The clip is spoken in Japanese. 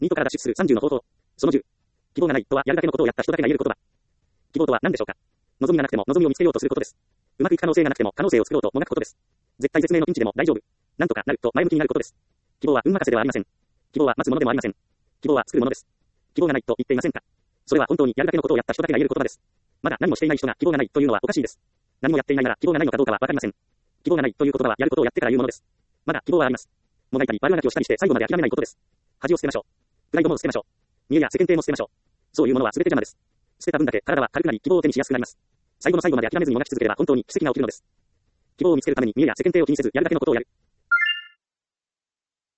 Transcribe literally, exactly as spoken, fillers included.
ニートから脱出するさんじゅうの方法。そのじゅう。希望がないとはやるだけのことをやった人だけが言える言葉。希望とは何でしょうか。望みがなくても望みを見つけようとすることです。うまくいく可能性がなくても可能性を作ろうともがくことです。絶対絶命のピンチでも大丈夫。なんとかなると前向きになることです。希望は運任せではありません。希望は待つものでもありません。希望は作るものです。希望がないと言っていませんか。それは本当にやるだけのことをやった人だけが言える言葉です。まだ何もしていない人が希望がないというのはおかしいです。何もやっていないなら希望がないのかどうかはわかりません。希望がないという言葉はやることをやってから言うものです。まだ希望はあります。もがいたり悪あがきをしたりして最後まで諦めないことです。恥を捨てましょう。プライドも捨てましょう。見栄や世間体も捨てましょう。そういうものは全て邪魔です。捨てた分だけ体は軽くなり希望を手にしやすくなります。最後の最後まで諦めずにもがき続ければ本当に奇跡が起きるのです。希望を見つけるために見栄や世間体を気にせずやるだけのことをやる。